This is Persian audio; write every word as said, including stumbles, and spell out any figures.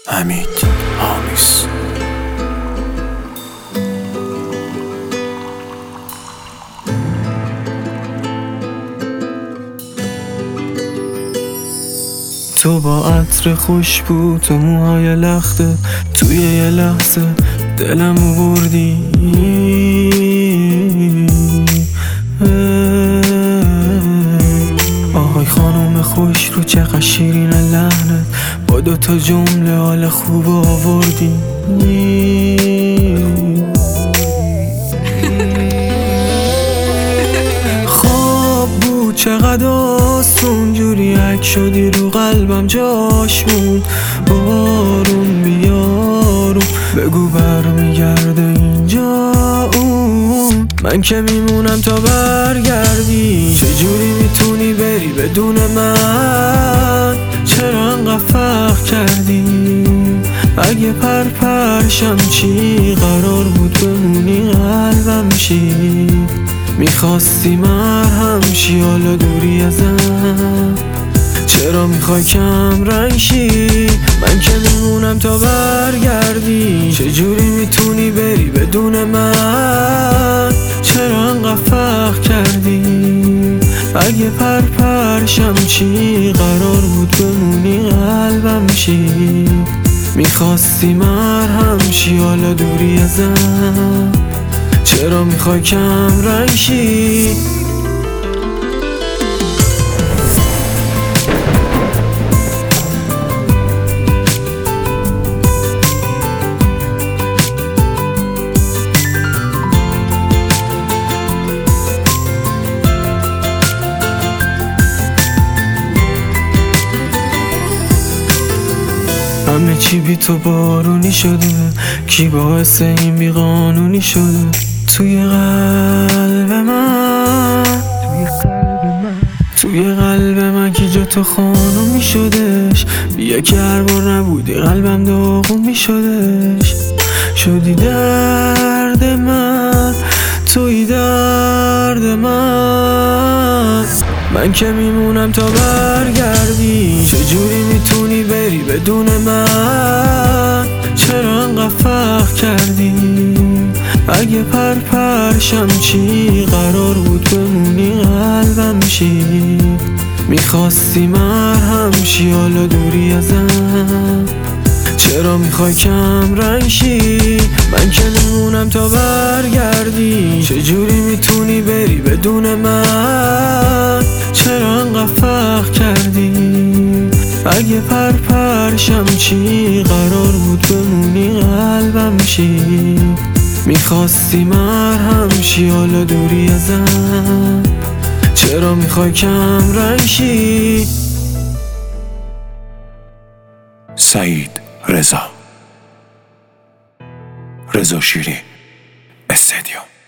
حمید آمیس. تو با عطر خوشبو، تو موهای لخته، توی یه لحظه دلمو بردی. آهای خانم خوش رو، چقدر شیرین لحنت، با دوتا جمله حال خوب آوردی. خواب بود چقدر آسون، جوری حک شدی رو قلبم جاش موند. بارون بیارون بگو برمیگرده اینجا اون، من که میمونم تا برگردی. چجوری میتونی بری بدون من؟ چرا انقدر فرق کردی؟ اگه پر پرشم چی؟ قرار بود بمونی قلبم چی؟ میخواستی مرهم شی، حالا دوری ازم. چرا میخوای کم رنگ شی؟ من که میمونم تا برگردی. چجوری میتونی بری بدون من؟ چرا انقدر فرق کردی؟ اگه پر پرشم چی؟ قرار بود بمونی قلبم چی؟ میخواستی مرهم شی، حالا دوری ازم. چرا میخوای کم رنگ شی؟ همه چی بی تو بارونی شده، کی باعث این بیقانونی شده؟ توی قلب من، توی قلب من که جا تو خانومی شدش. بیا که هر بار نبودی قلبم داغون شدش. شدی درد من، توی درد من، من که میمونم تا برگردی. چجوری میتونی بری بدون من؟ چرا انقدر فرق کردی؟ اگه پر پرشم چی؟ قرار بود بمونی قلبم چی؟ میخواستی مرهم شی، حالا دوری ازم. چرا میخوای کم رنگ شی؟ من که میمونم تا برگردی. چجوری میتونی بری بدون من؟ چرا انقدر فرق کردی؟ اگه پر پرشم چی؟ قرار بود بمونی قلبم چی؟ میخواستی مرهم شی، حالا دوری ازم. چرا میخوای کم رنگ شی؟ سعید رضا، رضا شیری استدیوم.